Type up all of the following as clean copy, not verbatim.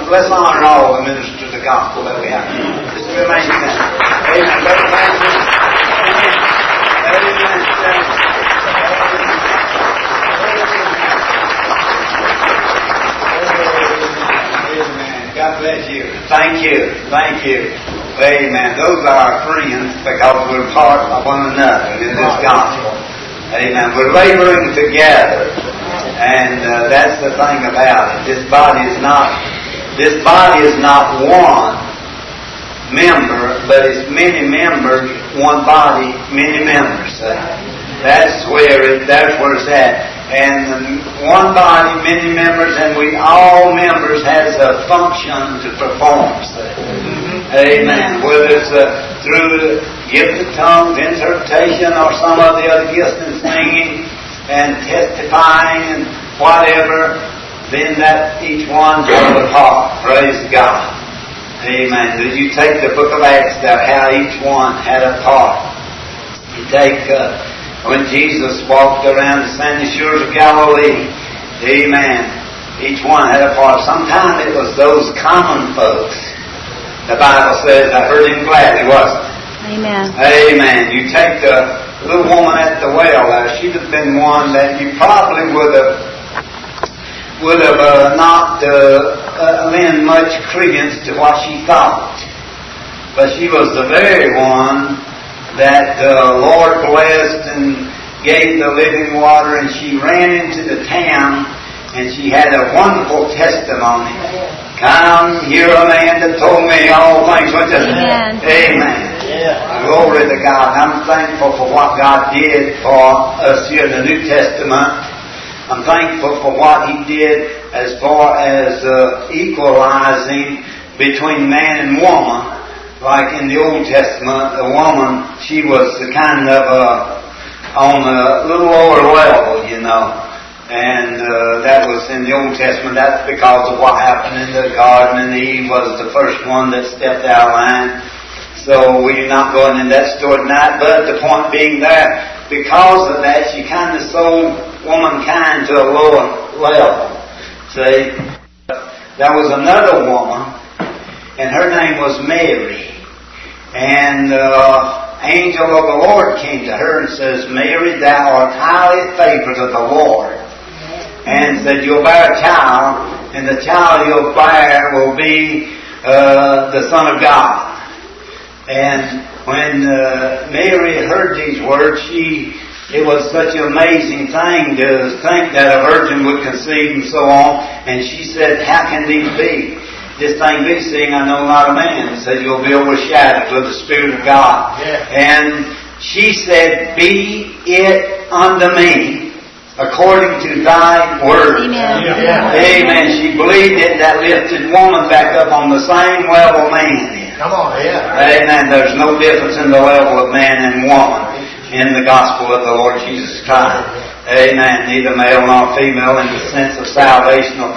let's honor all the ministers of the gospel that we have. Just remain standing. Amen. Amen. God bless you. Thank you. Thank you. Amen. Those are our friends because we're part of one another in this gospel. Amen. We're laboring together. And that's the thing about it. This body is not one member, but it's many members, one body, many members. That's where it's at. And one body, many members, and we all members has a function to perform. Amen. Whether it's through the gift of tongues, interpretation, or some of the other gifts in singing and testifying and whatever, then that each one has a part. Praise God. Amen. Did you take the book of Acts there, how each one had a part? You take when Jesus walked around the sandy shores of Galilee, amen, each one had a part. Sometimes it was those common folks. The Bible says, I heard him gladly, wasn't it? Amen. Amen. You take the little woman at the well there, she'd have been one that you probably would have not lent much credence to what she thought. But she was the very one that the Lord blessed and gave the living water, and she ran into the town and she had a wonderful testimony. Come, hear a man that told me all things. Amen. Amen. Yeah. Glory to God. I'm thankful for what God did for us here in the New Testament. I'm thankful for what He did as far as equalizing between man and woman. Like in the Old Testament, the woman, she was kind of on a little lower level, you know. And that was in the Old Testament. That's because of what happened in the garden, and Eve was the first one that stepped out of line. So we're not going into that story tonight. But the point being there, because of that, she kind of sold womankind to a lower level. See? There was another woman, and her name was Mary. And angel of the Lord came to her and says, Mary, thou art highly favored of the Lord. And said, you'll bear a child, and the child you'll bear will be the Son of God. And when Mary heard these words, it was such an amazing thing to think that a virgin would conceive and so on. And she said, how can these be? This thing be, seeing I know not a man. He said, you'll be overshadowed with the Spirit of God. Yeah. And she said, be it unto me according to thy word. Amen. Yeah. Amen. She believed it. That lifted woman back up on the same level man is. Come on, yeah. Amen. There's no difference in the level of man and woman in the gospel of the Lord Jesus Christ. Amen. Neither male nor female in the sense of salvational.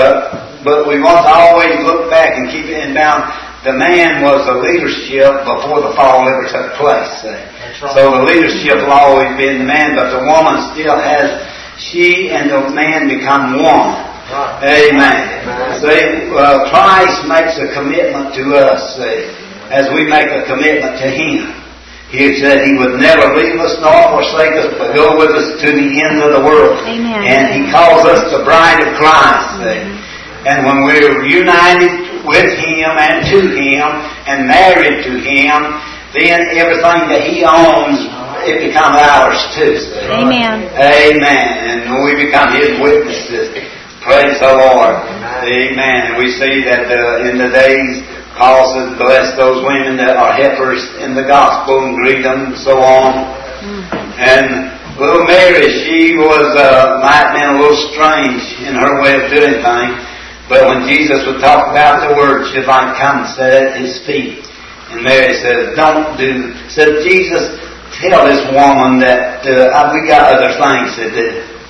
But we want to always look back and keep it in mind. The man was the leadership before the fall ever took place. Right. So the leadership will always be in the man, but the woman still has, she and the man become one. Right. Amen. See, Christ makes a commitment to us, as we make a commitment to Him. He said He would never leave us nor forsake us, but go with us to the end of the world. Amen. And He calls us the bride of Christ. And when we're united with Him and to Him and married to Him, then everything that He owns, it becomes ours too. Amen. Amen. And we become His witnesses. Praise the Lord. Amen. And we see that in the days, Paul says, bless those women that are helpers in the gospel and greet them and so on. And little Mary, she was might have been a little strange in her way of doing things. But when Jesus would talk about the word, she'd like come and sit at His feet. And Mary said, said, Jesus, tell this woman that we got other things to do.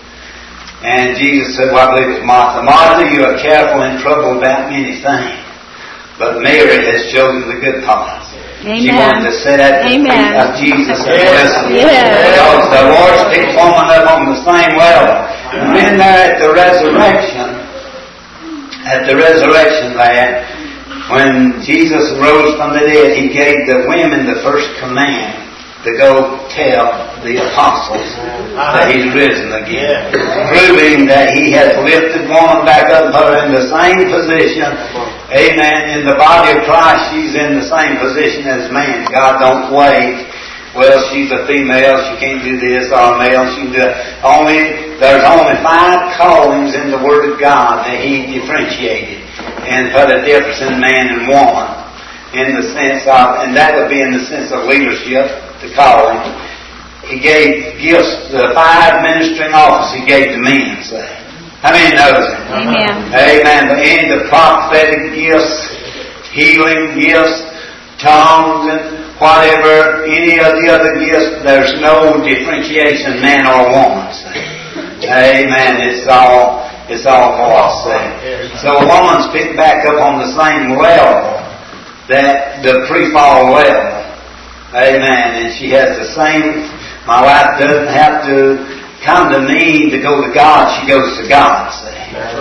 And Jesus said, well, I believe it's Martha. Martha, you are careful and troubled about many things. But Mary has chosen the good part. Amen. She wanted to sit at the feet of Jesus and listen. Because the Lord picked woman up on the same level. And then there at the resurrection, at the resurrection there, when Jesus rose from the dead, He gave the women the first command to go tell the apostles that He's risen again. Proving that He has lifted woman back up and put her in the same position. Amen. In the body of Christ, she's in the same position as man. God don't wait. Well, she's a female, she can't do this, or a male, she can do that. There's only 5 callings in the Word of God that He differentiated and put a difference in man and woman, in the sense of, and that would be in the sense of leadership, the calling. He gave gifts, the 5 ministering offices He gave to men, say. How many knows it? Amen. Amen. But any of the prophetic gifts, healing gifts, tongues, and whatever, any of the other gifts, there's no differentiation, man or woman. See? Amen. It's all for us. See? So a woman's picked back up on the same level that the pre-fall level. Amen. And she has the same. My wife doesn't have to come to me to go to God. She goes to God. See?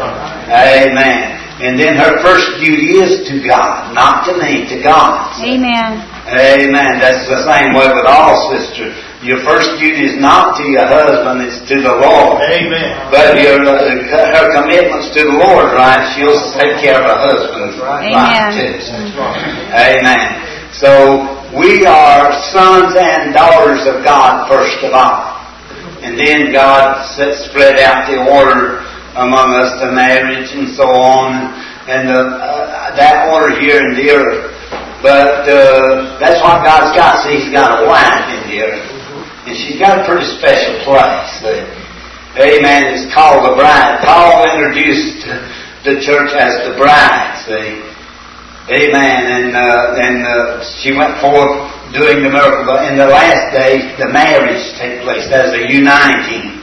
Amen. And then her first duty is to God, not to me, to God. Amen. Amen. That's the same way with all sisters. Your first duty is not to your husband, it's to the Lord. Amen. But her commitment's to the Lord, right? She'll take care of her husband, right? Amen. Too. Amen. So we are sons and daughters of God first of all. And then God spread out the order among us, the marriage and so on, and that order here in the earth. But that's what God's got. See, He's got a wife in the earth, and she's got a pretty special place. Amen. It's called the bride. Paul introduced the church as the bride. See, amen. And she went forth doing the miracle. But in the last days, the marriage take place. That's a uniting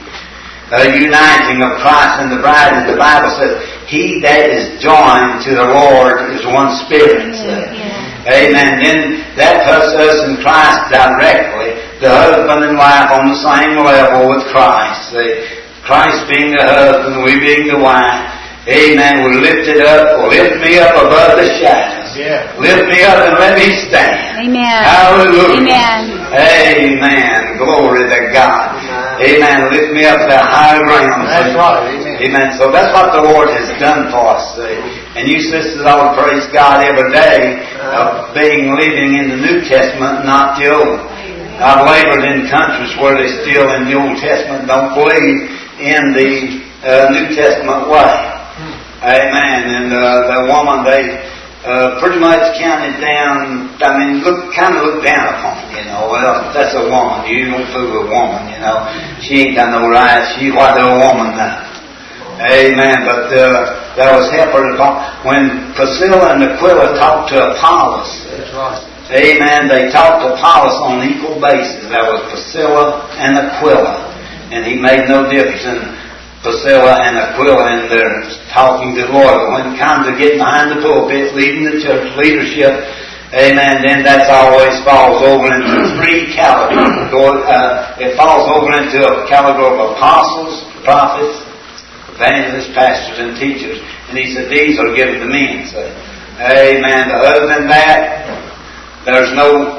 of Christ and the bride. And the Bible says, "He that is joined to the Lord is one spirit." Amen. Then that puts us in Christ directly, the husband and wife on the same level with Christ. Christ being the husband, we being the wife. Amen. We're lifted up. Lift me up above the shadows. Lift me up and let me stand. Amen. Hallelujah. Amen. Amen. Glory to God. Amen. Lift me up to the high ground. That's right. Amen. Amen. So that's what the Lord has done for us. And you sisters ought to praise God every day of living in the New Testament, not the Old. I've labored in countries where they still in the Old Testament don't believe in the New Testament way. Amen. And the woman, they pretty much counted down, kind of looked down upon, well, that's a woman. You don't fool a woman, She ain't got no rights. What do a woman know? Amen. But there was help when Priscilla and Aquila talked to Apollos. Amen. They talked to Apollos on equal basis. That was Priscilla and Aquila. And he made no difference in Priscilla and Aquila in their talking to the Lord. But when it comes to getting behind the pulpit, leading the church leadership, amen, then that always falls over into 3 categories. It falls over into a category of apostles, prophets, evangelists, pastors, and teachers. And he said these are given to men. So, amen. But other than that, there's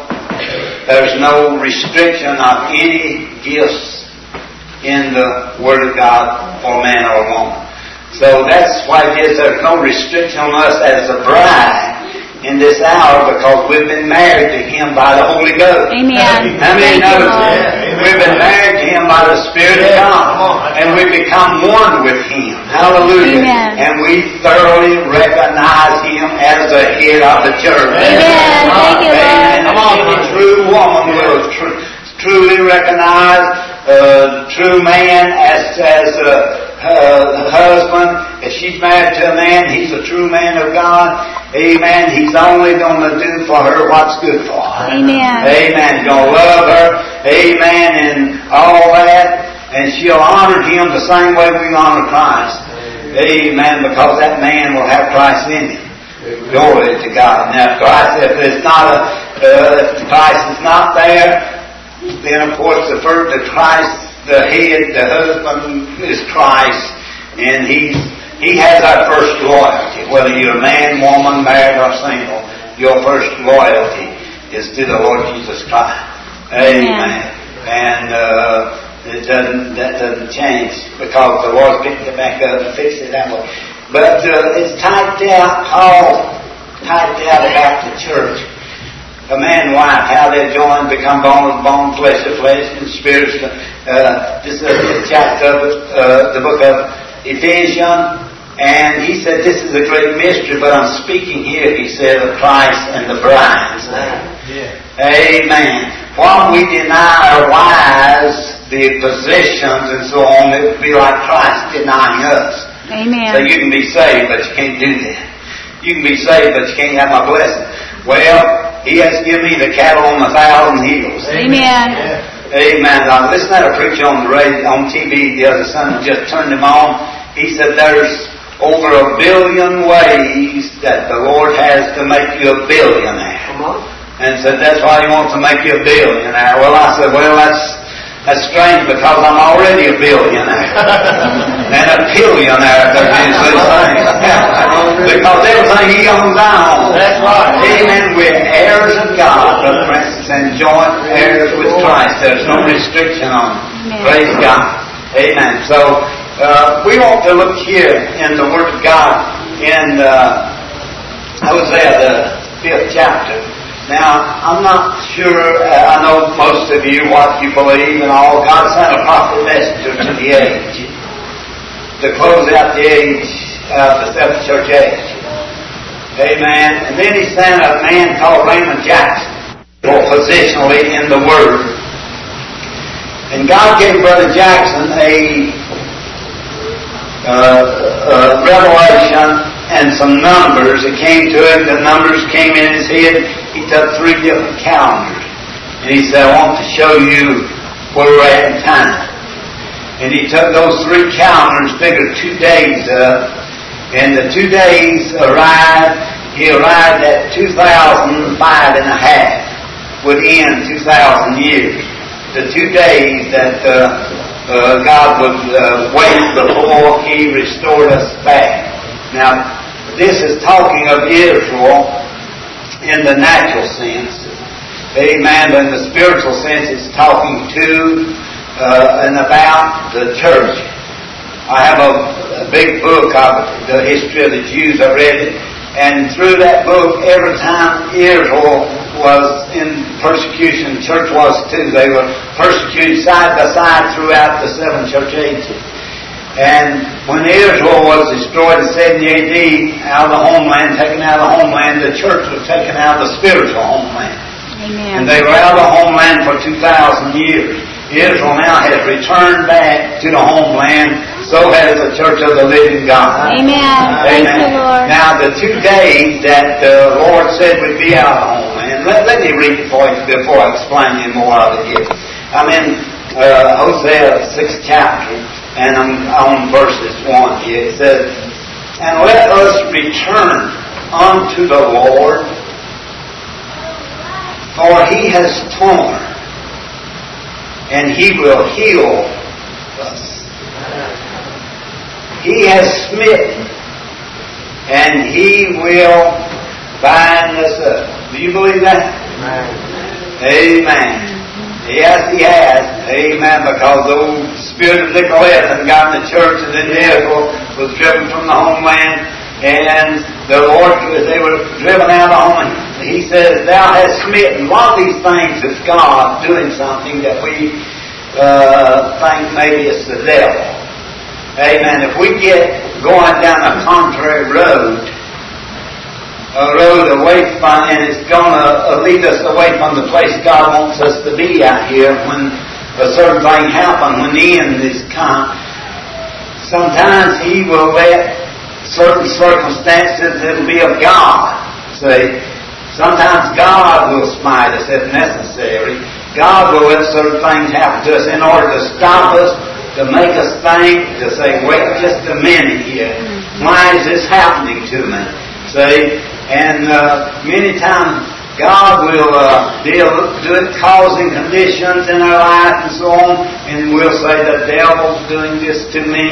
no restriction of any gifts in the Word of God for a man or a woman. So that's why it is there's no restriction on us as a bride in this hour, because we've been married to Him by the Holy Ghost. Amen. How many know that? We've been married to Him by the Spirit of God, and we become one with Him. Hallelujah. Amen. And we thoroughly recognize Him as the head of the church. Amen. Thank you, Lord. Any true woman will truly recognize a true man as her husband. If she's married to a man, he's a true man of God. Amen. He's only going to do for her what's good for her. Amen. Amen. He's going to love her. Amen. And all that. And she'll honor him the same way we honor Christ. Amen. Because that man will have Christ in him. Glory to God. Now, if Christ is not there, then of course the Christ, the head, the husband is Christ, and He's He has our first loyalty. Whether you're a man, woman, married, or single, your first loyalty is to the Lord Jesus Christ. Amen. And that doesn't change because the Lord's picked it back up and fixed it that way. But it's typed out, Paul typed out about the church. A man and wife, how they join, become bone of bone, flesh of flesh, and spirit. This is a chapter of the book of Ephesians. And he said, this is a great mystery, but I'm speaking here, he said, of Christ and the bride. Yeah. Amen. While we deny our wives the possessions and so on, it would be like Christ denying us. Amen. So you can be saved, but you can't do that. You can be saved, but you can't have my blessing. Well, He has given me the cattle on 1,000 hills. Amen. Amen. I listened to a preacher on the radio, on TV the other Sunday, just turned him on. He said there's over 1 billion ways that the Lord has to make you a billionaire. And said that's why He wants to make you a billionaire. Well, I said, well, that's strange because I'm already a billionaire. And a billionaire is the same. Because everything He owns, I own. That's right. Amen. We're heirs of God, Brother Francis, and joint heirs with Christ. There's no restriction on it. Praise God. Amen. So, we want to look here in the Word of God in Hosea, the 5th chapter. Now, I'm not sure, I know most of you what you believe and all. God sent a prophet messenger to the age to close out the age of the seventh church age. Amen. And then He sent a man called Raymond Jackson, positionally in the Word. And God gave Brother Jackson a revelation and some numbers. It came to him, the numbers came in his head. He took 3 different calendars. And he said, I want to show you where we're at in time. And he took those 3 calendars, figured 2 days up. And the 2 days he arrived at 2005 and a half. Would end 2,000 years. The 2 days that God would wait before He restored us back. Now, this is talking of Israel in the natural sense. Amen. But in the spiritual sense, it's talking to and about the church. I have a big book of the history of the Jews. I read it. And through that book, every time Israel was in persecution, the church was too. They were persecuted side by side throughout the 7 church ages. And when Israel was destroyed in 70 AD, out of the homeland, taken out of the homeland, the church was taken out of the spiritual homeland. Amen. And they were out of the homeland for 2,000 years. Israel now has returned back to the homeland. So has the Church of the Living God. Amen. Thank you, Lord. Now, the 2 days that the Lord said would be out of the homeland, let me read it for you before I explain you more of it here. I'm in Hosea 6th chapter, and I'm on verses 1 here. It says, and let us return unto the Lord, for He has torn, and He will heal us. He has smitten, and He will bind us up. Do you believe that? Amen. Yes, He has. Amen. Because the old spirit of Nicolaitan got in the church, and then Israel was driven from the homeland, and the Lord, they were driven out of the homeland. He says, Thou hast smitten. A lot of these things is God doing something that we think maybe it's the devil. Amen. If we get going down a contrary road, a road away from, and it's going to lead us away from the place God wants us to be out here when a certain thing happens, when the end is come, sometimes He will let certain circumstances that'll be of God. See, sometimes God will smite us if necessary. God will let certain things happen to us in order to stop us, to make us think, to say, wait just a minute here. Why is this happening to me? See? And many times God will deal with causing conditions in our life and so on, and we'll say, the devil's doing this to me.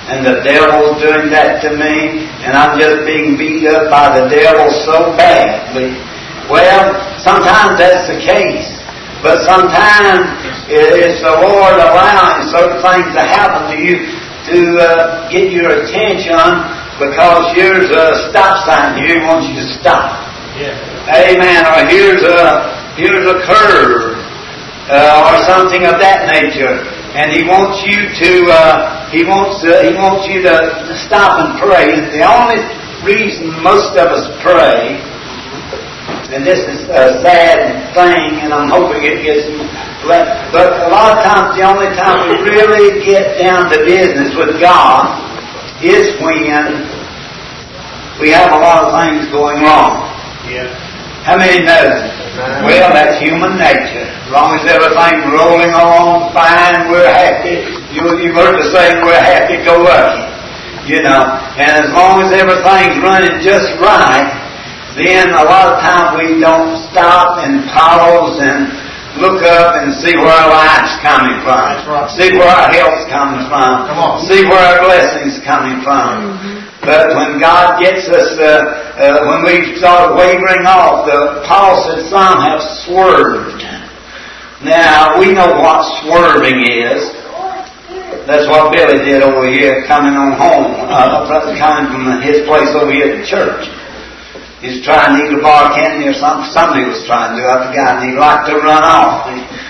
and the devil's doing that to me, and I'm just being beat up by the devil so badly. Well, sometimes that's the case, but sometimes it's the Lord allowing certain things to happen to you to get your attention, because here's a stop sign here. He wants you to stop. Yeah. Amen. Or here's a curve, or something of that nature, and He wants you to He wants you to stop and pray. The only reason most of us pray, and this is a sad thing, and I'm hoping it gets left, but a lot of times the only time we really get down to business with God is when we have a lot of things going wrong. Yeah. How many know? Well, that's human nature. As long as everything's rolling along fine, we're happy. You've heard the saying, we're happy-go-lucky. And as long as everything's running just right, then a lot of times we don't stop and pause and look up and see where our life's coming from. Right. See where our health's coming from. See where our blessing's coming from. Mm-hmm. But when God gets us, when we start wavering off, Paul said some have swerved. Now, we know what swerving is. That's what Billy did over here coming on home, coming from his place over here at church. He was trying to eat a bar of candy or something. Somebody was trying to do it. I forgot. And he liked to run off.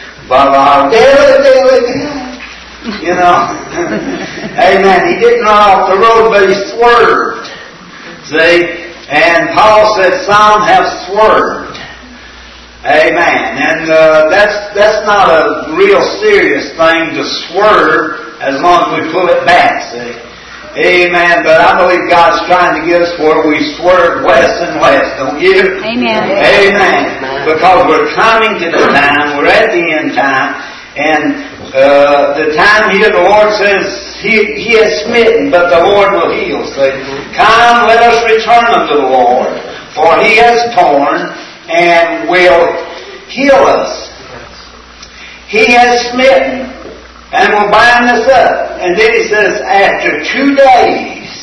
Amen. He didn't run off the road, but he swerved. See? And Paul said some have swerved. Amen. And that's not a real serious thing to swerve as long as we pull it back. See? Amen. But I believe God's trying to get us where we swerve west and west. Don't you? Amen. Amen. Because we're coming to the time, we're at the end time, and the time here the Lord says He has smitten, but the Lord will heal. So, come, let us return unto the Lord, for He has torn and will heal us. He has smitten and will bind us up. And then He says, after 2 days,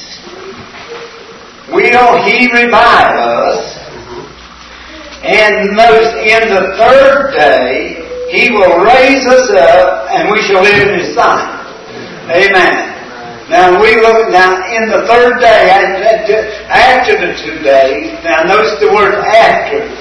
will He revive us. And notice, in the 3rd day, He will raise us up, and we shall live in His sight. Amen. Now we look in the 3rd day, after the 2 days. Now notice the word after.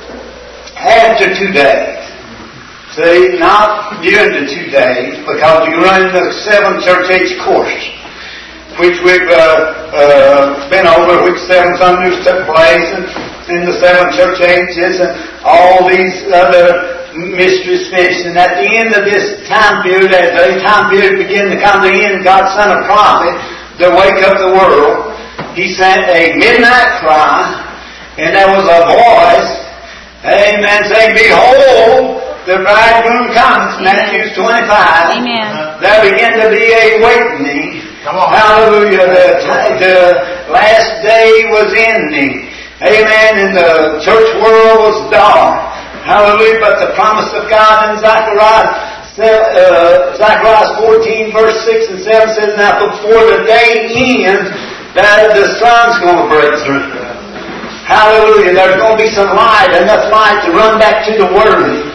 After 2 days. See, not during the 2 days, because you're running the 7 church age course, which we've been over, which 7 thunders took place, and in the 7 church ages, and all these other mysteries finished. And at the end of this time period, as the time period began to come to the end, God sent a prophet to wake up the world. He sent a midnight cry, and there was a voice, amen, saying, "Behold, the bridegroom comes," Matthew 25. Amen. There began to be a awakening. Hallelujah. The last day was ending. Amen. And the church world was dark. Hallelujah. But the promise of God in Zechariah 14, verse 6 and 7 says, "Now before the day ends, that the sun's going to break through." Hallelujah. There's going to be some light, enough light to run back to the Word.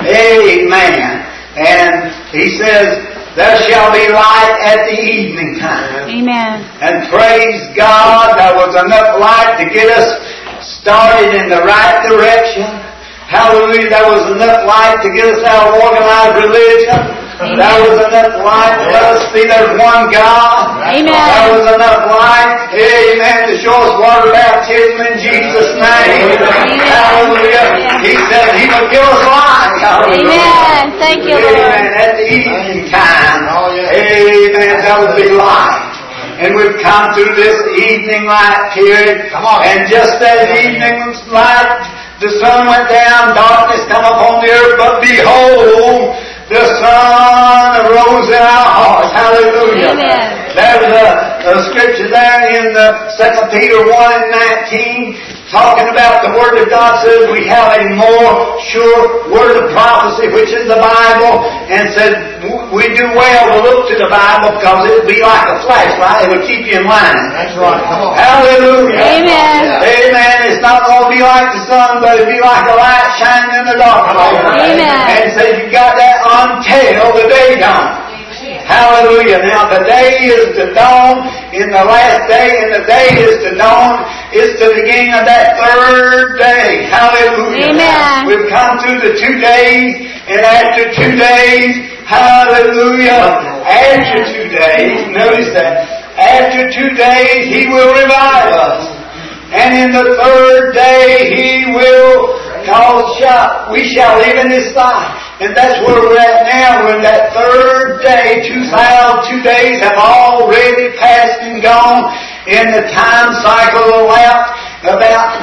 Amen. And He says, "There shall be light at the evening time." Amen. And praise God, there was enough light to get us started in the right direction. Hallelujah. There was enough light to get us out of organized religion. Amen. There was enough light to let us see there's one God. Amen. There was enough light, amen, to show us water baptism in Jesus' name. Amen. Hallelujah. He said He would give us light. Hallelujah. Amen. Thank you, Lord. Amen. At the evening time, amen, there would be light. And we've come through this evening light period. And just as evening light, the sun went down, darkness come upon the earth, but behold, the sun arose in our hearts. Hallelujah. Amen. There's a scripture there in 2 Peter 1 and 19. talking about the Word of God, says we have a more sure word of prophecy, which is the Bible, and said we do well to look to the Bible because it would be like a flashlight. It would keep you in line. That's right. Come on. Hallelujah. Amen. Amen. It's not going to be like the sun, but it'll be like a light shining in the dark place. Amen. And so you got that until the day dawns. Hallelujah. Now the day is to dawn in the last day, and the day is to dawn. It's the beginning of that third day. Hallelujah. Amen. We've come through the 2 days, and after 2 days, hallelujah, after 2 days, notice that, after 2 days He will revive us. And in the third day He will we shall live in His sight. And that's where we're at now. We're in that third day. 2 days have already passed and gone. In the time cycle elapsed about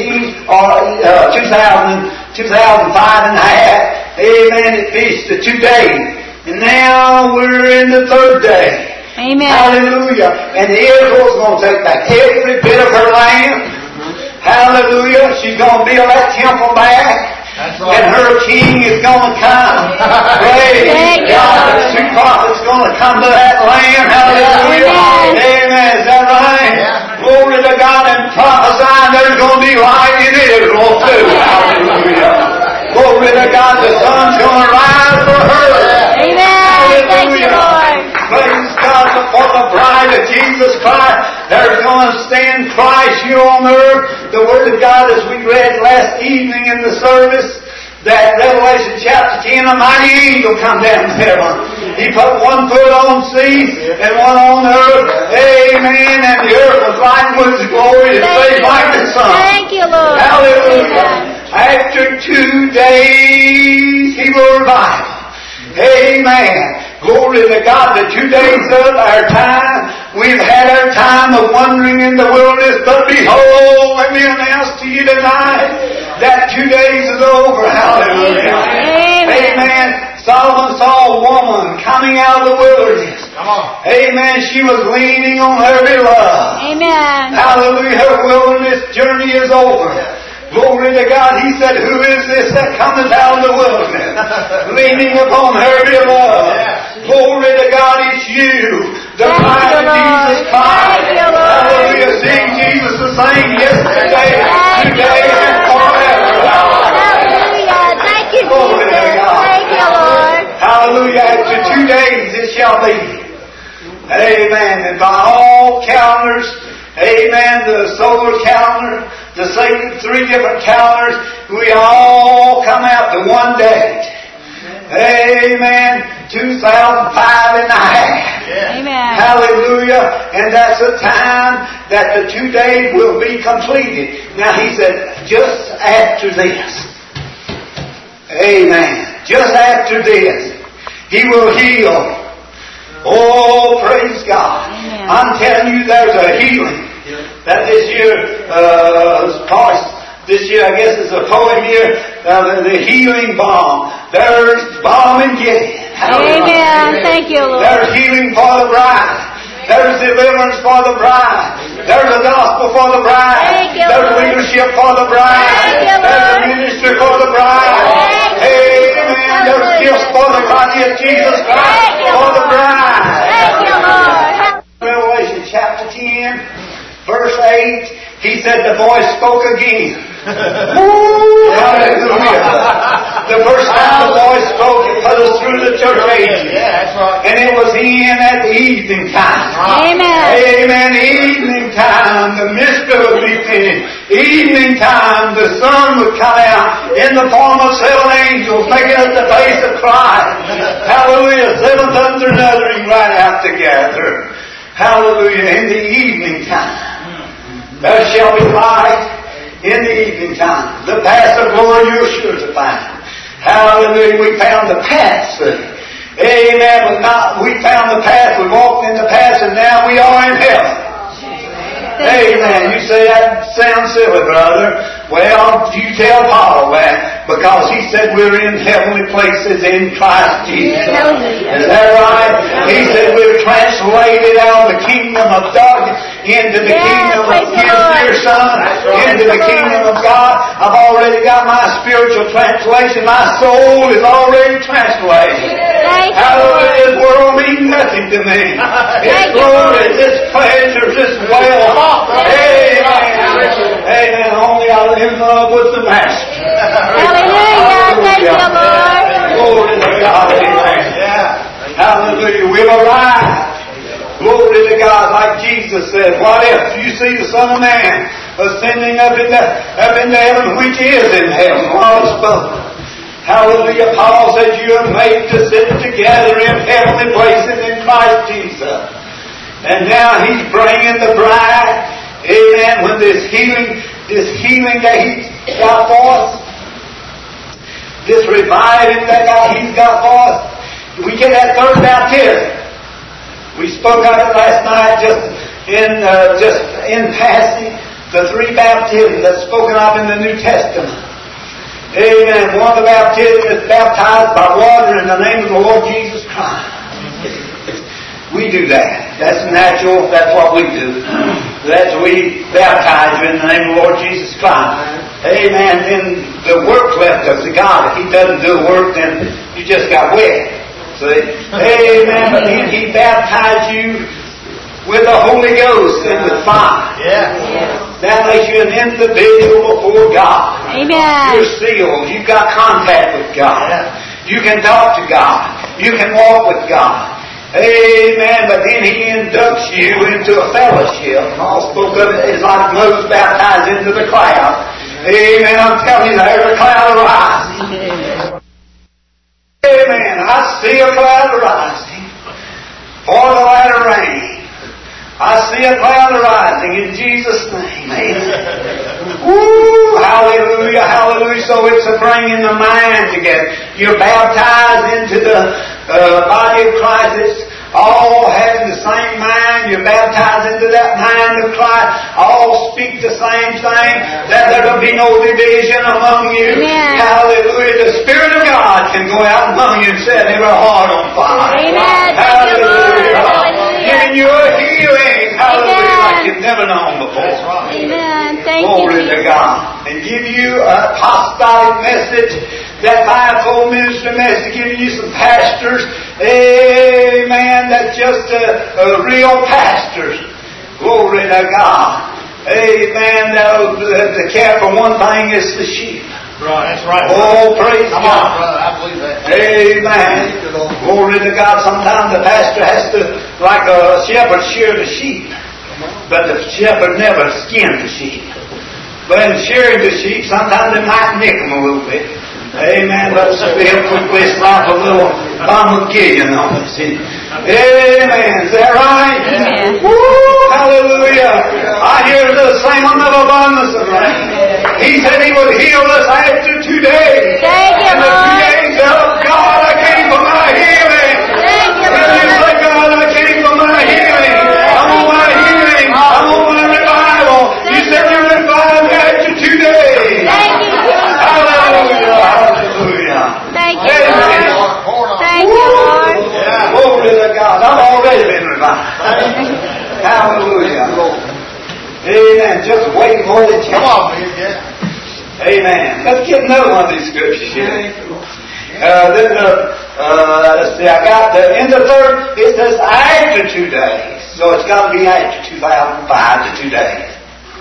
2005 and a half. Amen. It finished the 2 days. And now we're in the third day. Amen. Hallelujah. And Israel's going to take back every bit of her land. Hallelujah. She's going to build that temple back. That's right. And her king is going to come. Praise God. The 2 prophets going to come to that land. Hallelujah. Amen. Is that right? Yeah. Glory to God. And prophesying there's going to be light in Israel too. Hallelujah. Glory to God. The sun's going to rise for her. Amen. Thank you, Lord. Praise God for the bride of Jesus Christ. There's going to stand Christ here on earth. The Word of God, as we read last evening in the service, that Revelation chapter 10, a mighty angel come down from heaven. He put 1 foot on sea and 1 on earth. Amen. And the earth was lightened with His glory. His face like the sun. Thank you, Lord. Hallelujah. Amen. After 2 days, He will revive. Amen. Glory to God. The 2 days of our time, we've had our time of wandering in the wilderness, but behold, let me announce to you tonight that 2 days is over. Hallelujah. Amen. Amen. Solomon saw a woman coming out of the wilderness. Come on. Amen. She was leaning on her beloved. Amen. Hallelujah. Her wilderness journey is over. Glory to God. He said, who is this that cometh out of the wilderness, leaning upon her beloved? Glory to God, it's you, the bride of Jesus Christ. Hallelujah. Sing Jesus the same yesterday, today, and forever. Hallelujah. Thank you, Jesus. Thank you, Lord. Hallelujah. After 2 days it shall be. Amen. And by all calendars, amen, the solar calendar, the 3 different calendars, we all come out to 1 date. Amen. 2005 and a half. Amen. Hallelujah. And that's the time that the 2 days will be completed. Now He said, just after this. Amen. Just after this, He will heal. Oh, praise God. Amen. I'm telling you, there's a healing. That this year, I guess it's a poem here, the healing balm. There's balm in Gilead. Amen. Thank you, Lord. There's healing for the bride. There's deliverance for the bride. There's a gospel for the bride. Thank you, There's Lord. leadership for the bride. Thank you, There's Lord. a ministry for the bride. Amen. There's gifts for the body of Jesus Christ Thank you, for the Lord. bride. Thank you, Lord. Revelation chapter 10, verse 8, He said the voice spoke again. Hallelujah. The first time the voice spoke, it put us through the church ages. Yeah, that's right. And it was in at the evening time. Amen. Amen. Evening time, the mystery would be finished. Evening time, the sun would come out in the form of 7 angels making up the face of Christ. Hallelujah. 7 thunder nuthering right out together. Hallelujah. In the evening time, there shall be light. In the evening time, the path of glory you're sure to find. Hallelujah. We found the path. Amen. But we found the path. We walked in the path, and now we are in heaven. Amen. You say that sounds silly, brother. Well, you tell Paul that, because he said we're in heavenly places in Christ Jesus. Is that right? He said we're translated out of the kingdom of darkness into the kingdom of His dear Son, into the kingdom of God. I've already got my spiritual translation. My soul is already translated. Hallelujah. This world means nothing to me. Its glory, its pleasures, its wealth. Amen. Amen. Only I live in love with the Master. Hallelujah. Thank you, Lord. Glory to God. Amen. Hallelujah. We'll arrive. Glory to God. Like Jesus said, what if you see the Son of Man ascending up into heaven, which is in heaven? Well spoken. Hallelujah. Paul says you are made to sit together in heavenly places in Christ Jesus. And now He's bringing the bride. Amen. When this healing that He's got for us, this reviving that He's got for us, we get that third baptism. We spoke of it last night, just in passing, the three baptisms that's spoken of in the New Testament. Amen. One of the baptisms is baptized by water in the name of the Lord Jesus Christ. We do that. That's natural. That's what we do. We baptize you in the name of the Lord Jesus Christ. Amen. Then the work left us to God. If He doesn't do the work, then you just got wet. See? Amen. But then He baptized you with the Holy Ghost and with fire. That makes you an individual before God. Amen. You're sealed. You've got contact with God. You can talk to God. You can walk with God. Amen. But then He inducts you into a fellowship. Paul spoke of it as like Moses baptized into the cloud. Amen. I'm telling you, there's a cloud arising. Amen. I see a cloud arising for the latter rain. I see a cloud arising in Jesus' name. Amen. Woo! Hallelujah, hallelujah. So it's a bringing the mind together. You're baptized into the body of Christ. It's all having the same mind. You're baptized into that mind of Christ. All speak the same thing. That there will be no division among you. Amen. Hallelujah. The Spirit of God can go out among you and set every heart on fire. Amen. Hallelujah. Hallelujah. Giving you a healing. Hallelujah. Amen. Like you've never known before. Amen. Thank Glory you. to God. And give you a apostolic message, that fivefold ministry message, giving you some pastors, amen, that's just a real pastors. Glory to God. Amen. The care for one thing is the sheep. Right, that's right. Oh, praise Come God. on, brother, I believe that. Amen. Glory to God. Sometimes the pastor has to, like a shepherd, shear the sheep. But the shepherd never skins the sheep. But in shearing the sheep, sometimes they might nick them a little bit. Amen. But still quickly slap a little Armageddon on it. See? Amen. Is that right? Amen. Woo! Hallelujah. I hear the sound of abundance of rain. He said He would heal us after 2 days. Thank you, And the 2 Lord. days of God, I came for my healing. Thank you, And you Lord. say, God, I came for my healing. I want my healing. I want my revival. You said you revive me after 2 days. Thank you, Jesus. Hallelujah. Hallelujah. Thank you, Amen. Lord. Thank you, Lord. Glory to God. I've already been revived. Hallelujah. Amen. Just waiting for the chance. Come on, man. Amen. Let's get another one of these scriptures here. Let's see. I got in the third. It says after 2 days, so it's got to be after 2005 to 2 days.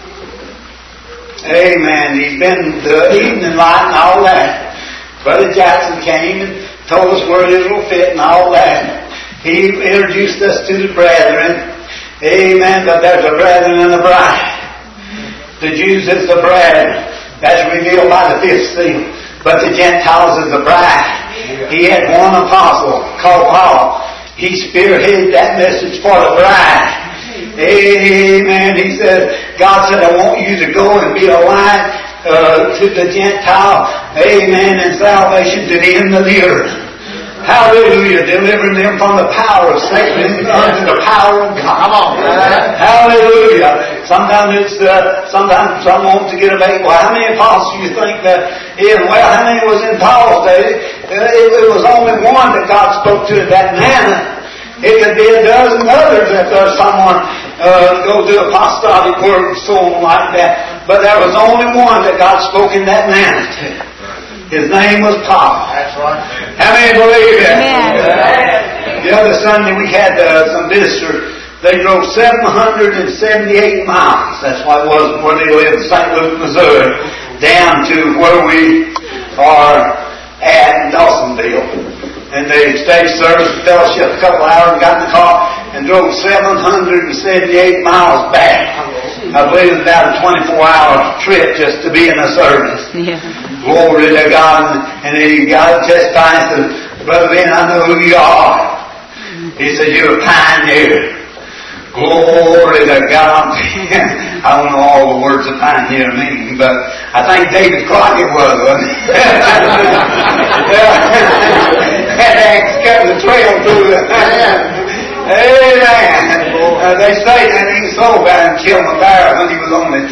Amen. He's been the evening light and all that. Brother Jackson came and told us where it will fit and all that. He introduced us to the brethren. Amen. But there's a brethren and a bride. The Jews is the brethren. That's revealed by the fifth seal. But the Gentiles is the bride. He had one apostle called Paul. He spearheaded that message for the bride. Amen. He said, God said, I want you to go and be a light to the Gentile. Amen. And salvation to the end of the earth. Hallelujah. Delivering them from the power of Satan unto the power of God. Come on. Hallelujah. Sometimes sometimes some want to get a baby. Well, how many apostles do you think that is? Well, how many was in Paul's day? It was only one that God spoke to, that manna. It could be a dozen others if there's someone go to apostolic work and so on like that. But there was only one that God spoke in that manna to. His name was Paul. That's right. How many believe that? Amen. The other Sunday we had some visitors. They drove 778 miles. That's why it was where they lived in St. Louis, Missouri, down to where we are at in Dawsonville. And they stayed service and fellowship a couple hours and got in the car and drove 778 miles back. I believe it was about a 24-hour trip just to be in the service. Yeah. Glory to God. And he got to testify and said, Brother Ben, I know who you are. He said, you're a pioneer. Glory to God. I don't know all the words of pioneer mean, but I think David Crockett was, wasn't he? Had to cut the trail through the... Amen. They say that he so bad and killed a bear when he was only 3.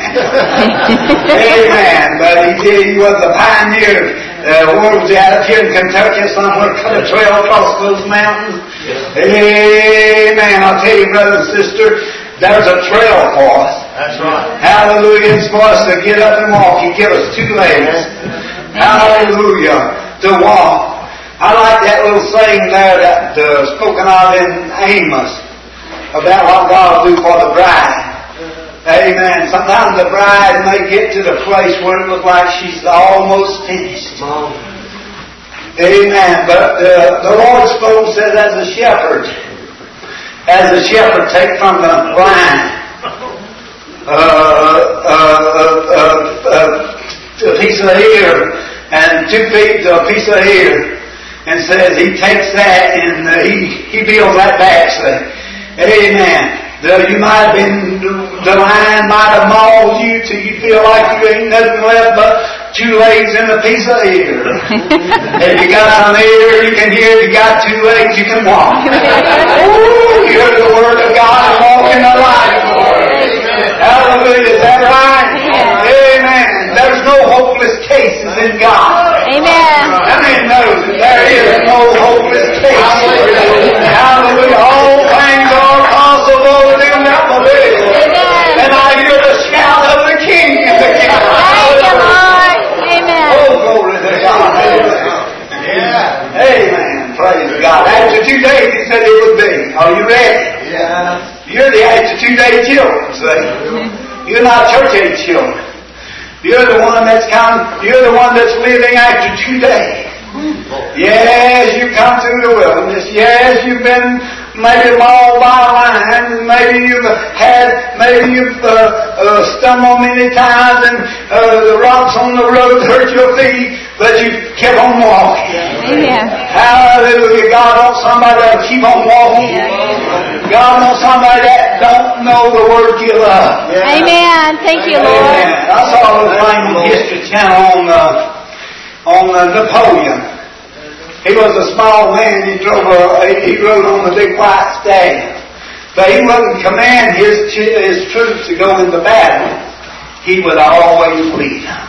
Amen. But he was a pioneer. Where was he out here in Kentucky somewhere? Cut a trail across those mountains. Amen. I'll tell you, brother and sister, there's a trail for us. That's right. Hallelujah. It's for us to get up and walk. He gave us 2 legs. Hallelujah. To walk. I like that little saying there that spoken of in Amos about what God will do for the bride. Amen. Sometimes the bride may get to the place where it looks like she's almost finished. Amen. But the Lord spoke, says, as a shepherd take from the blind a piece of ear and 2 feet to a piece of ear. And says he takes that and he builds that back. Say, amen. You might have been, the lion might have mauled you till you feel like you ain't nothing left but 2 legs and a piece of ear. If you got some ear, you can hear. If you got 2 legs, you can walk. Ooh, you heard the word of God and walk in the light. Hallelujah. Is that right? Amen. There's no hopeless cases in God. Amen. How many knows that there is no hopeless case? Hallelujah. All things are possible to them that believe. And I hear the shout of the King again. Thank you, Lord. Amen. Oh, glory to God. Yeah. Amen. Praise God. After 2 days, he said it would be. Are you ready? Yeah. You're the after 2-day children, see? You're not church-age children. You're the one that's living after 2 days. Yes, you come through the wilderness. Yes, you've been maybe mauled by a lion. Maybe you've stumbled many times and the rocks on the road hurt your feet, but you kept on walking. Amen. Hallelujah. God wants somebody that will keep on walking. God wants somebody that don't know the word give up. Amen. Thank you, Lord. Amen. I saw a little thing on History Channel on Napoleon. He was a small man. He rode on the big white stallion. But he wouldn't command his troops to go into battle. He would always lead them.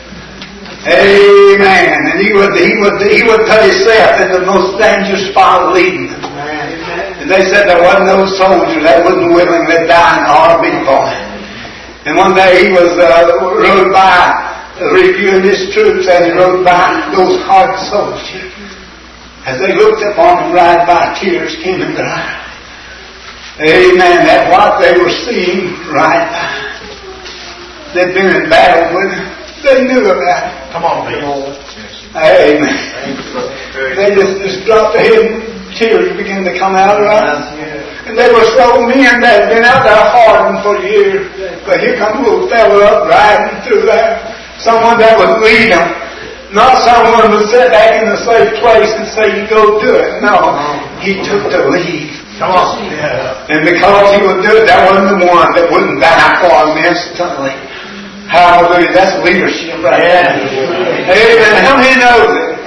Amen. And he would put himself in the most dangerous spot leading them. And they said there wasn't no soldier that wouldn't willingly die in the army for him. And one day he was rode by reviewing his troops, and he rode by those hard soldiers. As they looked upon him ride by, tears came in their eyes. Amen. That's what they were seeing right by. They'd been in battle with him. They knew about it. Come on, people. Amen. They just dropped their head and tears began to come out of their eyes. And they were so men that had been out there hardened for years. But here comes a little fellow up riding through there. Someone that would lead them. Not someone who would sit back in a safe place and say, you go do it. No. He took the lead. Come on. Yeah. And because he would do it, that wasn't the one that wouldn't die for him instantly. Hallelujah. That's leadership right there. Amen. How many knows it?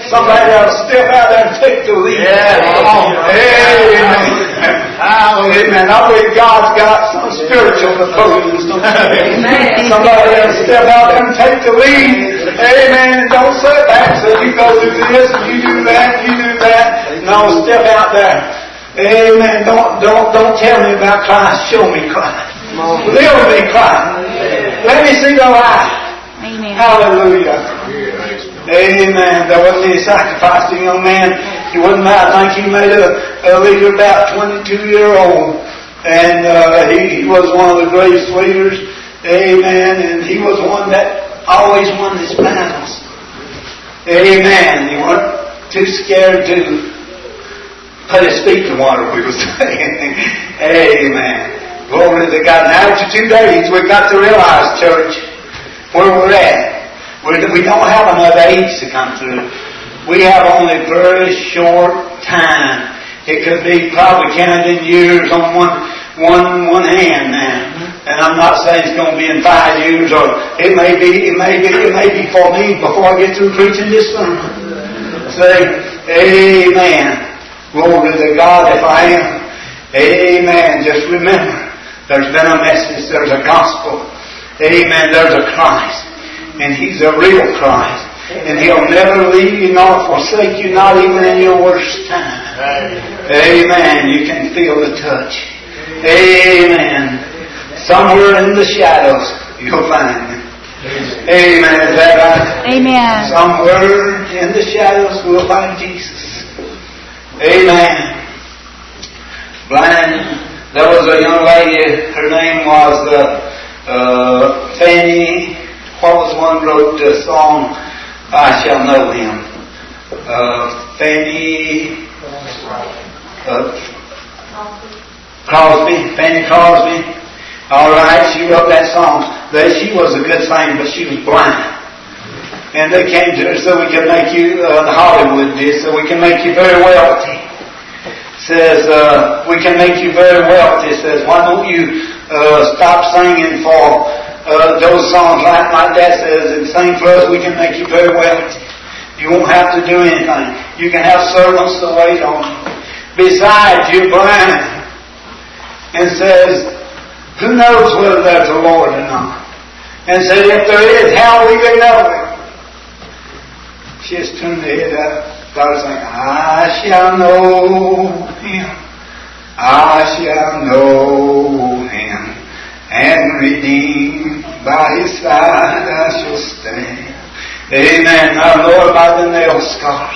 Somebody ought to step out there and take the lead. Yeah, come on. Amen. Amen. I believe God's got some spiritual proposals. Somebody ought to step out there and take the lead. Amen. And don't sit back and say, you go do this and you do that, you do that. No, step out there. Amen. Don't tell me about Christ. Show me Christ. Live me Christ. Let me see the light. Amen. Hallelujah. Amen. There wasn't any sacrifice. The young man, he wasn't mad. I think he made a leader about 22-year-old. And he was one of the greatest leaders. Amen. And he was one that always won his battles. Amen. He wasn't too scared to put his feet in the water, we were saying. Amen. Glory to God. Now after 2 days, we've got to realize, church, where we're at. We don't have enough age to come through. We have only very short time. It could be probably counted in years on one hand now. And I'm not saying it's going to be in 5 years, or it may be for me before I get through preaching this sermon. Say, amen. Glory to God if I am. Amen. Just remember, there's been a message, there's a gospel. Amen. There's a Christ. And He's a real Christ. And He'll never leave you nor forsake you, not even in your worst time. Amen. You can feel the touch. Amen. Somewhere in the shadows, you'll find Him. Amen. Is that right? Amen. Somewhere in the shadows, we'll find Jesus. Amen. Blind. There was a young lady, her name was Fanny. What was one wrote the song, I Shall Know Him? Fanny Crosby. Fanny Crosby. All right, she wrote that song. She was a good singer, but she was blind. And they came to her so we can make you, Hollywood did, so we can make you very wealthy. Says, we can make you very wealthy. Says, why don't you stop singing for those songs like my dad says, and sing for us, we can make you very wealthy. You won't have to do anything. You can have servants to wait on you. Besides, you're blind. And says, who knows whether there's a Lord or not? And said, if there is, how will we know Him? She just turned her head up. God was saying, I shall know Him. I shall know Him. And redeemed by His side I shall stand. Amen. I know about the nail scars.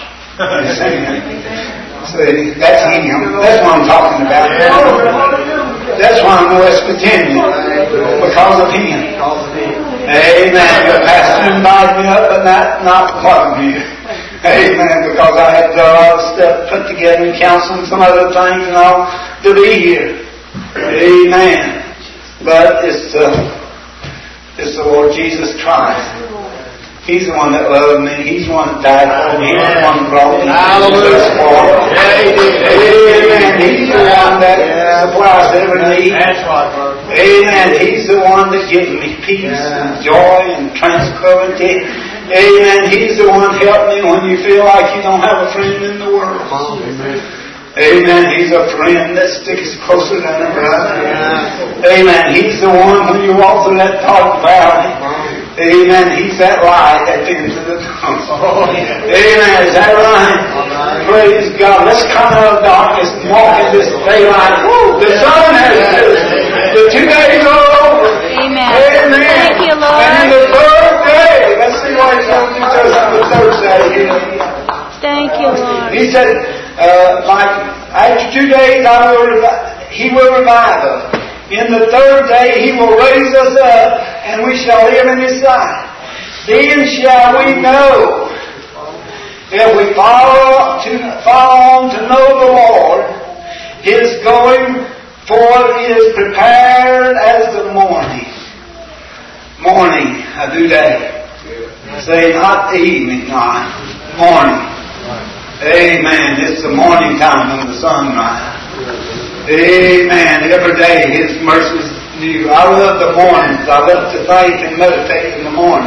See, that's Him. That's what I'm talking about. That's why I'm West Virginia. Because of Him. Amen. The pastor invited me up, but not because of you. Amen. Because I had stuff put together and counseling, some other things and all to be here. Amen. But it's the Lord Jesus Christ. He's the one that loved me. He's the one that died for me. He's the one that brought me to this world. Amen. He's the one that supplies every need. Amen. He's the one that gives me peace and joy and tranquility. Amen. He's the one that helps me when you feel like you don't have a friend in the world. Amen. He's a friend that sticks closer than a brother. Amen. He's the one when you walk through that dark valley. Amen. He's that light at the end of the tunnel. Amen. Is that right? Praise God. Let's come out of darkness and walk in this daylight. Woo! The sun has risen. The 2 days are over. Amen. Amen. Thank you, Lord. And the third day. Let's see what He's going to do to us on the third day. Thank you, Lord. He said, like, after 2 days, He will revive us. In the third day, He will raise us up, and we shall live in His sight. Then shall we know, if we follow on to know the Lord, His going forth is prepared as the morning. Morning, I do that. Say, not evening, not morning. Amen. It's the morning time when the sun rises. Amen. Every day His mercies new. I love the mornings. I love to think and meditate in the morning.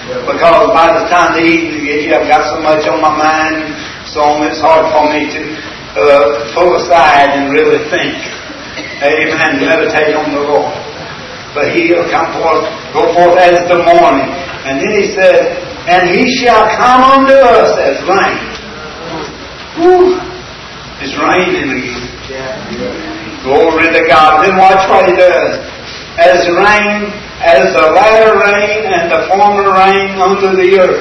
Because by the time the evening gets, I've got so much on my mind, so it's hard for me to pull aside and really think. Amen. Meditate on the Lord. But He'll come forth, go forth as the morning. And then He said, and He shall come unto us as rain. Whew. It's raining again. Glory to God. Then watch what He does. As rain, as the latter rain and the former rain unto the earth.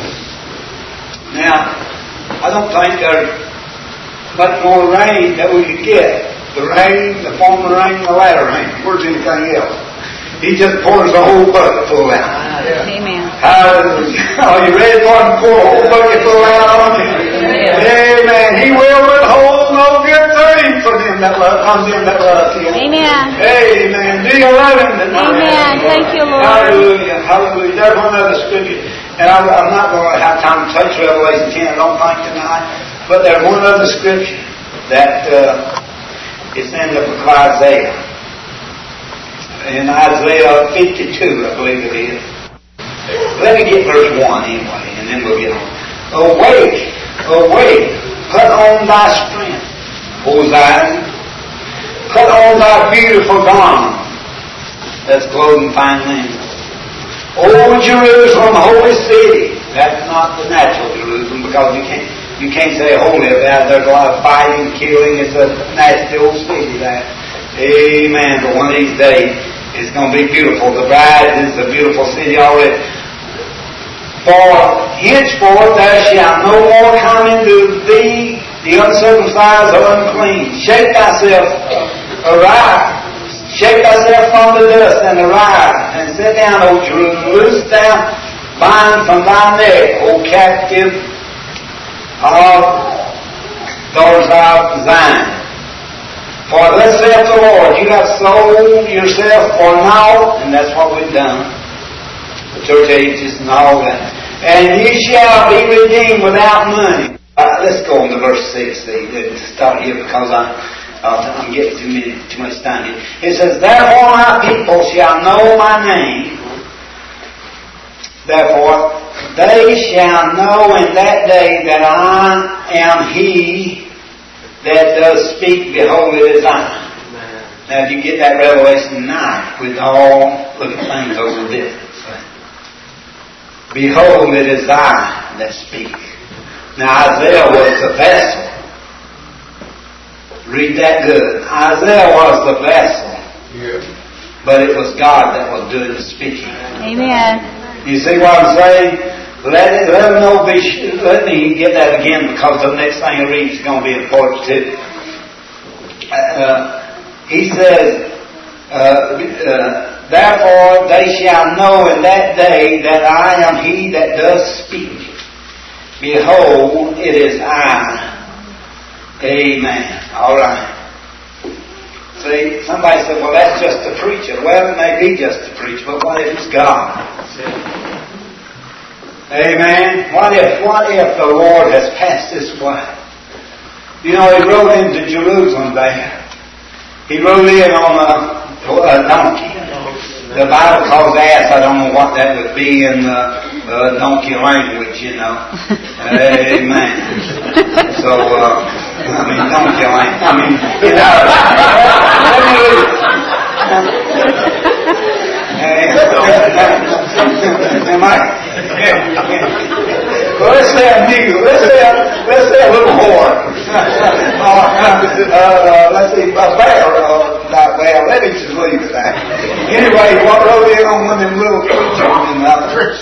Now, I don't think there's much more rain that we could get. The rain, the former rain, the latter rain. Where's anything else? He just pours the whole bucket full out. Amen. Hallelujah. Are you ready for Him to pour a whole bucket full out on you? Amen. He will withhold no good thing from them that love Him. Amen. Amen. Do you love Him tonight? Amen. Thank you, Lord. Hallelujah. Hallelujah. There's one other scripture, and I'm not going to have time to touch Revelation 10, I don't think tonight, but there's one other scripture that is in the book of Isaiah. In Isaiah 52, I believe it is. Let me get verse 1 anyway, and then we'll get on. Awake, awake, put on thy strength, O Zion. Put on thy beautiful garment. That's clothing fine linen. O Jerusalem, holy city. That's not the natural Jerusalem, because you can't say holy about it. There's a lot of fighting, killing. It's a nasty old city there. Amen. But one of these days, it's going to be beautiful. The bride is a beautiful city already. For henceforth there shall no more come into thee the uncircumcised or unclean. Shake thyself, arise. Shake thyself from the dust and arise. And sit down, O Jerusalem. Loose down, bind from thy neck, O captive of daughters of Zion. For thus saith the Lord, you have sold yourself for naught, and that's what we've done. The church ages and all that. And ye shall be redeemed without money. Let's go on to verse 6. Let's start here because I'm getting too much time here. It says, therefore my people shall know my name. Therefore they shall know in that day that I am He that does speak. Behold, it is I. Now, if you get that revelation tonight, with all look at things over this. Behold, it is I that speak. Now, Isaiah was the vessel. Read that good. Isaiah was the vessel. But it was God that was doing the speaking. Amen. You see what I'm saying? Let them know. Let me get that again, because the next thing I read is going to be important too. He says, therefore they shall know in that day that I am He that does speak. Behold, it is I. Amen. All right. See, somebody said, well, that's just a preacher. Well, it may be just a preacher, but what if it's God? Amen. What if the Lord has passed this way? You know, He rode into Jerusalem there. He rode in on a donkey. The Bible calls ass. I don't know what that would be in donkey language, you know. Amen. So, donkey language. You know. Well, let's say a mule. Let's say a little horse. Let's say a bear. Not well. Let me just leave it there. Anyway, what rode in on one of them little creatures?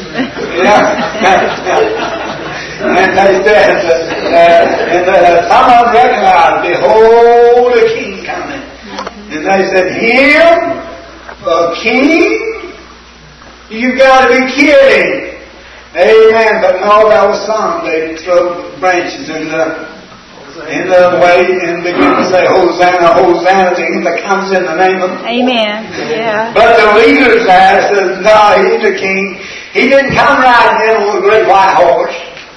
And they said, someone recognized, behold, a king coming. And they said, him? A king? You got to be kidding. Amen. But no, that was some. They throw branches in the way and begin to say, Hosanna, Hosanna to Him that comes in the name of. Amen. Yeah. But the leaders there says, no, He's the king. He didn't come riding in on a great white horse.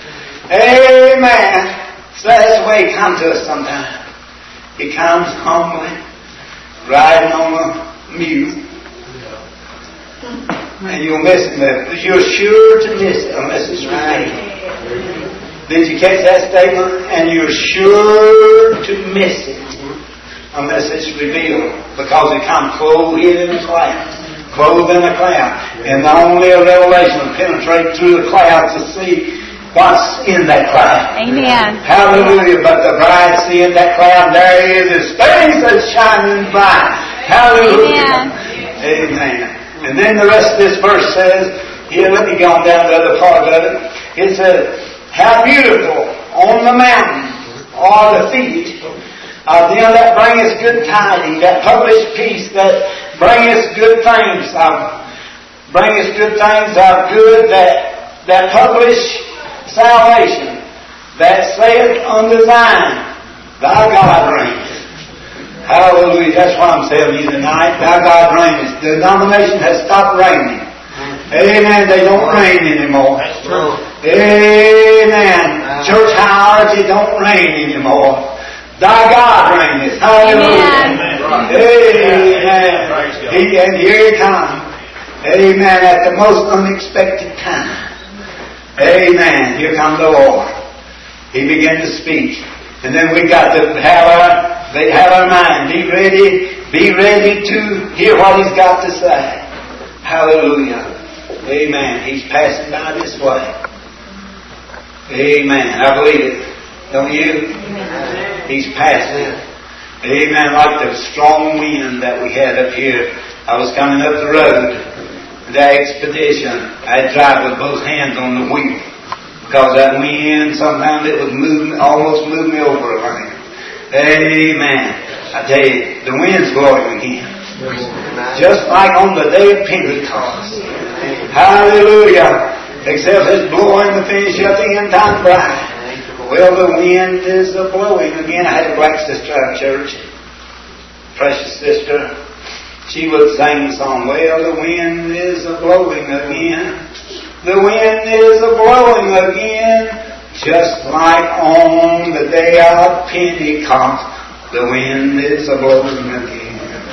Amen. So that's the way He comes to us sometimes. He comes humbly, riding on a mule. and you'll miss it. You're sure to miss it unless it's revealed. Did you catch that statement? And you're sure to miss it unless it's revealed, because it comes clothed in a cloud. Clothed in a cloud. And only a revelation will penetrate through the cloud to see what's in that cloud. Amen. Hallelujah. But the bride seeing that cloud, there is His face that's shining bright. Hallelujah. Amen. And then the rest of this verse says, here, let me go on down to the other part of it. It says, how beautiful on the mountain are the feet of them that bringeth good tidings, that publish peace, that bringeth good things, bringeth good things of good, that publish salvation, that saith unto Zion, thy God reigneth. Hallelujah. That's what I'm telling you tonight. Thy God reigneth. The denomination has stopped reigning. Amen. They don't reign anymore. That's true. Amen. Church hierarchy don't reign anymore. Thy God reigneth. Hallelujah. Amen. And here He comes. Amen. At the most unexpected time. Amen. Here comes the Lord. He began to speak. And then we got to have our mind. Be ready to hear what He's got to say. Hallelujah. Amen. He's passing by this way. Amen. I believe it. Don't you? Amen. He's passing. Amen. Like the strong wind that we had up here. I was coming up the road. The expedition. I'd drive with both hands on the wheel. Because that wind, sometimes it would almost move me over around. Amen. I tell you, the wind's blowing again. Just like on the day of Pentecost. Hallelujah. Except it's blowing to finish up the end time bride. Well, the wind is blowing again. I had a black sister at church. Precious sister. She would sing the song, well, the wind is blowing again. The wind is blowing again. Just like on the day of Pentecost. The wind is blowing again.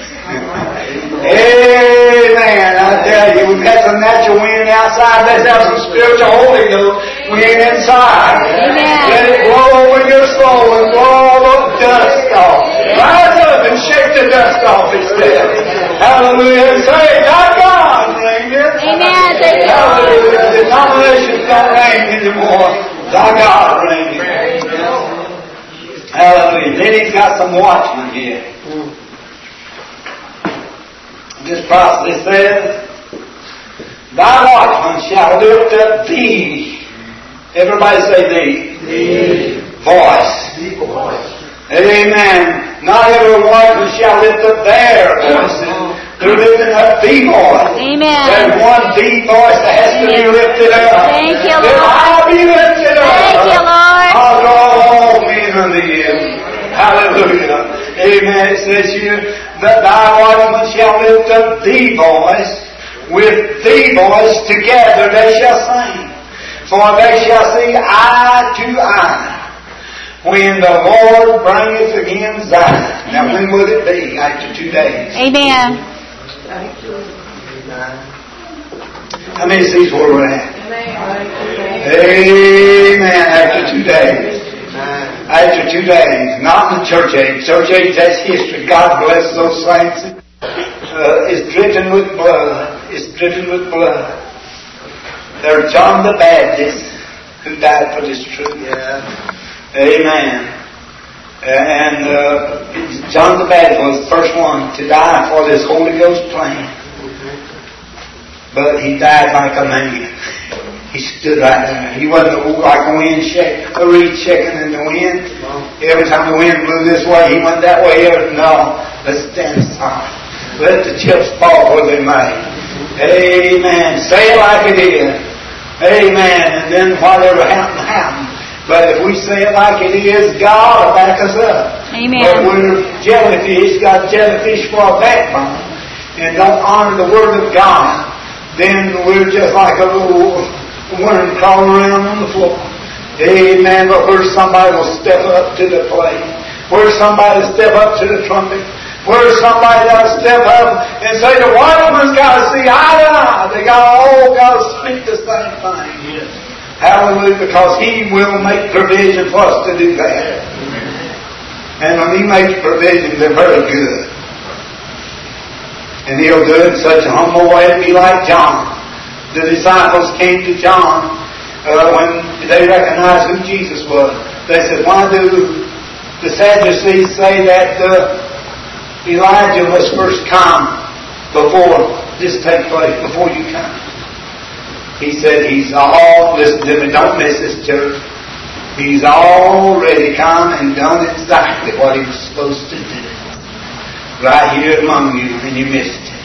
Amen. I tell you, we've got some natural wind outside. Let's have some spiritual Holy Ghost wind inside. Amen. Let it blow over your soul and blow all the dust off. Rise up and shake the dust off instead. Hallelujah. And say, thy God reigneth. Amen. Hallelujah. The denominations don't reign anymore. Thy God reigneth. Hallelujah. Then He's got some watchmen here. This prophecy says, thy watchman shall lift up thee. Everybody say thee. Voice. Amen. Not every watchman shall lift up their voices. They're lifting up the voice. Amen. There's one the voice that has to be lifted up. Thank you, If Lord. I'll be lifted up, Thank you, Lord. I'll draw all men unto you. Hallelujah. Amen. It says here, that thy watchman shall lift up the voice, with the voice together they shall sing. For they shall see eye to eye, when the Lord bringeth again Zion. Now when will it be? After 2 days. Amen. How many sees where we're at? Amen. After 2 days. After 2 days. Not in the church age. Church age, that's history. God bless those saints. It's dripping with blood. It's dripping with blood. There's John the Baptist who died for this truth. Amen. And John the Baptist was the first one to die for this Holy Ghost plan. But he died like a man. He stood right there. He wasn't like a reed shaking in the wind. Every time the wind blew this way, he went that way. No, let's stand aside. Let the chips fall where they may. Amen. Say it like it is. Amen. And then whatever happened, happened. But if we say it like it is, God will back us up. Amen. But we're jellyfish, got jellyfish for a backbone, and don't honor the Word of God, then we're just like a little worm crawling around on the floor. Amen. But where somebody will step up to the plate, where somebody will step up to the trumpet, Where somebody got to step up and say, the watchman's got to see eye to eye. They all got to speak the same thing. Yes. Hallelujah, because He will make provision for us to do that. And when He makes provision, they're very good. And He'll do it in such a humble way, it'll be like John. The disciples came to John when they recognized who Jesus was. They said, why do the Sadducees say that Elijah must first come before this takes place, before you come? He said, listen to me, don't miss this, church. He's already come and done exactly what He was supposed to do. Right here among you, and you missed it.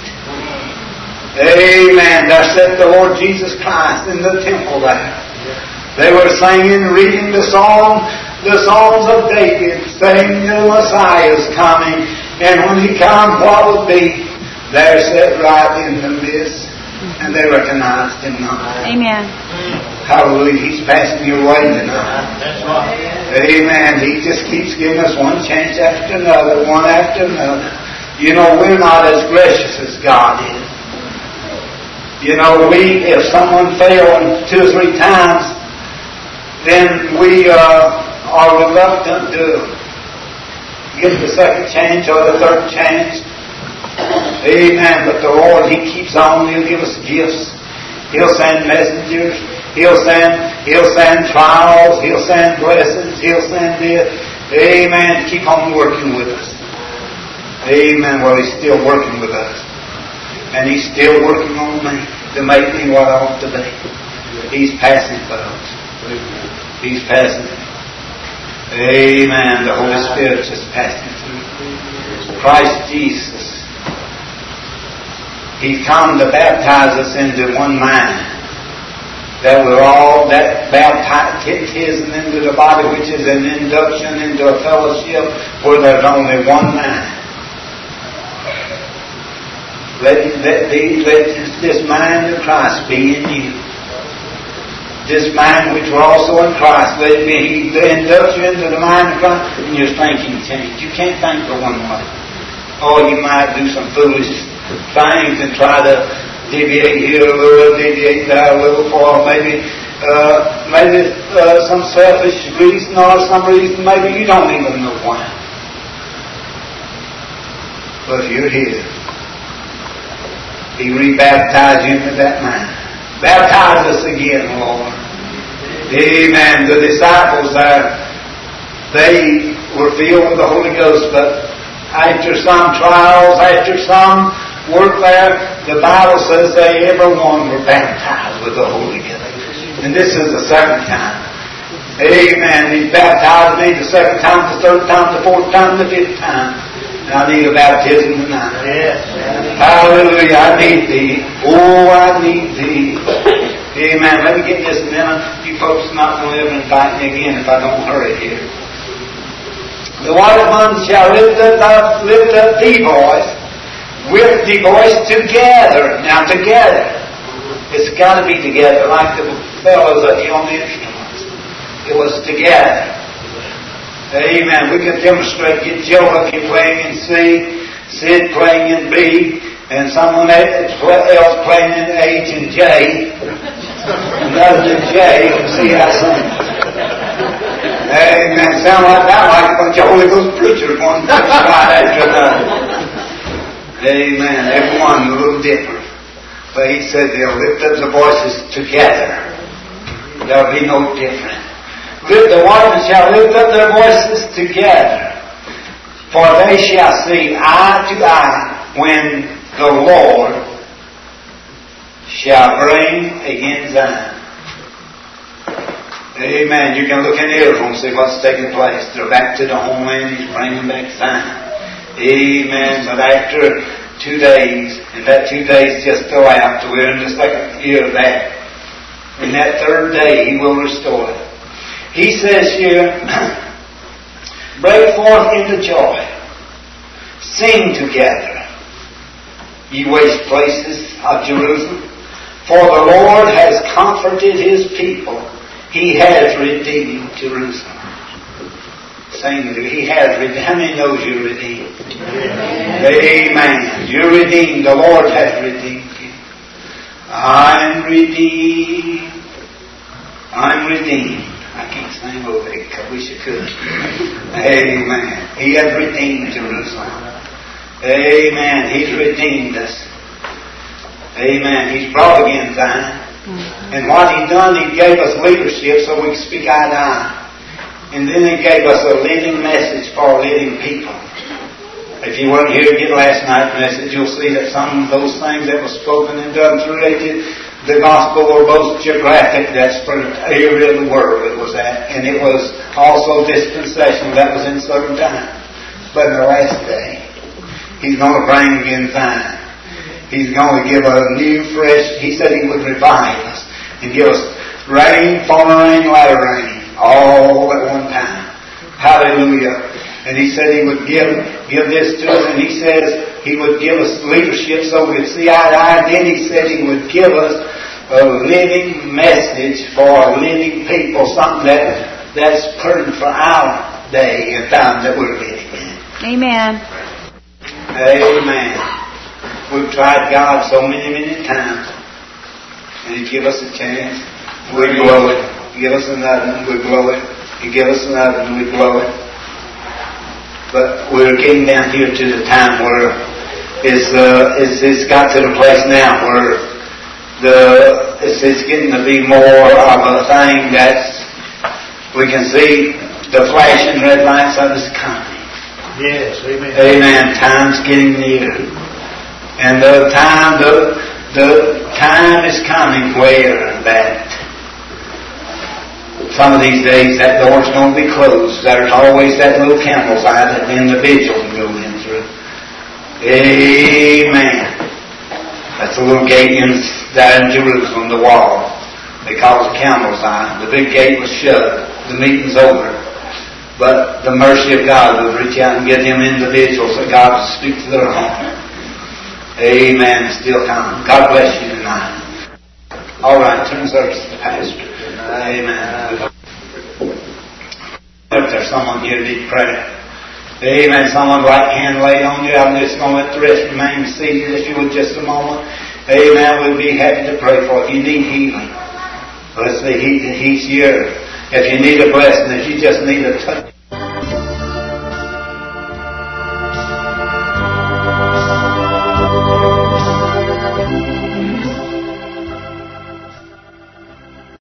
Amen. There sat the Lord Jesus Christ in the temple there. They were singing, reading the songs of David, saying the Messiah is coming. And when He comes, what would be? There sat right in the midst. And they recognized Him not. Amen. Hallelujah. He's passing your way tonight. That's right. Amen. He just keeps giving us one chance after another, one after another. You know, we're not as gracious as God is. You know, if someone failed 2 or 3 times, then we are reluctant to give the second chance or the third chance. Amen. But the Lord, He keeps on. He'll give us gifts. He'll send messengers. He'll send trials. He'll send blessings. He'll send this. Amen. Keep on working with us. Amen. Well, He's still working with us. And He's still working on me to make me what I ought to be. He's passing, folks. He's passing. Amen. The Holy Spirit's just passing through. Christ Jesus. He's come to baptize us into one mind. That we're all that baptism into the body, which is an induction into a fellowship where there's only one mind. Let this mind of Christ be in you. This mind which were also in Christ, let it be the induction into the mind of Christ, and your thinking change. You can't think the one way. Or you might do some foolish things and try to deviate here a little, deviate there a little, for maybe some selfish reason or some reason maybe you don't even know why. But if you're here, He rebaptized you into that mind. Baptize us again, Lord. Amen. The disciples there, they were filled with the Holy Ghost, but after some trials, after some work there, the Bible says they everyone were baptized with the Holy Ghost. And this is the second time. Amen. He baptized me the second time, the third time, the fourth time, the fifth time. And I need a baptism tonight. Yes. Hallelujah. I need Thee. Oh, I need Thee. Amen. Let me get this, and then you folks not going to ever invite me again if I don't hurry here. The watchman shall lift up the voice, with the voice together. Now together. It's got to be together, like the fellows on the instruments. It was together. Amen. We can demonstrate, get Joe up here playing in C, Sid playing in B, and someone else playing in H and J. Another than J, and see how some. Amen. Sound like that, like a bunch of Holy Ghost preachers one right after another. Amen. Everyone a little different. But He said they'll lift up the voices together. There'll be no different. The watchmen shall lift up their voices together, for they shall see eye to eye when the Lord shall bring again Zion. Amen. You can look in the earphone and see what's taking place. They're back to the homeland. He's bringing back Zion. Amen. But after 2 days, and that 2 days just elapsed, we're in the second year of that. In that third day, He will restore it. He says here, break forth into joy. Sing together, ye waste places of Jerusalem. For the Lord has comforted His people. He has redeemed Jerusalem. Sing, He has redeemed. How many knows you're redeemed? Amen. You're redeemed. The Lord has redeemed you. I'm redeemed. I'm redeemed. I can't sing over it. I wish I could. Amen. He has redeemed Jerusalem. Amen. He's redeemed us. Amen. He's brought again Zion. And what He done, He gave us leadership so we could speak eye to eye. And then He gave us a living message for living people. If you weren't here to get last night's message, you'll see that some of those things that were spoken and done through the gospel were both geographic. That's for the area of the world it was at. And it was also dispensational. That was in certain time. But in the last day, He's going to bring again Zion. He's going to give a new, fresh... He said He would revive us and give us rain, former rain, latter rain, all at one time. Hallelujah. And He said He would give this to us. And He says He would give us leadership so we could see eye to eye. And then He said He would give us a living message for living people. Something that's pertinent for our day and time that we're living in. Amen. Amen. We've tried God so many, many times. And He'd give us a chance. We'd blow it. He'd give us another one. We'd blow it. He'd give us another one. We'd blow it. But we're getting down here to the time where it's got to the place now where it's getting to be more of a thing that we can see the flashing red lights of His coming. Yes, amen. Amen. Time's getting near. And the time is coming where that some of these days that door's going to be closed. There's always that little camel's eye that the individual can go in through. Amen. That's a little gate there in Jerusalem, the wall. They call it camel's eye. The big gate was shut. The meeting's over. But the mercy of God would reach out and get them individuals that God would speak to their home. Amen. Still coming. God bless you tonight. All right, turn service to the pastor. Amen. If there's someone here to need prayer. Amen. Someone right hand laid on you. I'm just going to let the rest remain seated if you would just a moment. Amen. We'll be happy to pray for you. If you need healing. Let's see, He's here. If you need a blessing, if you just need a touch.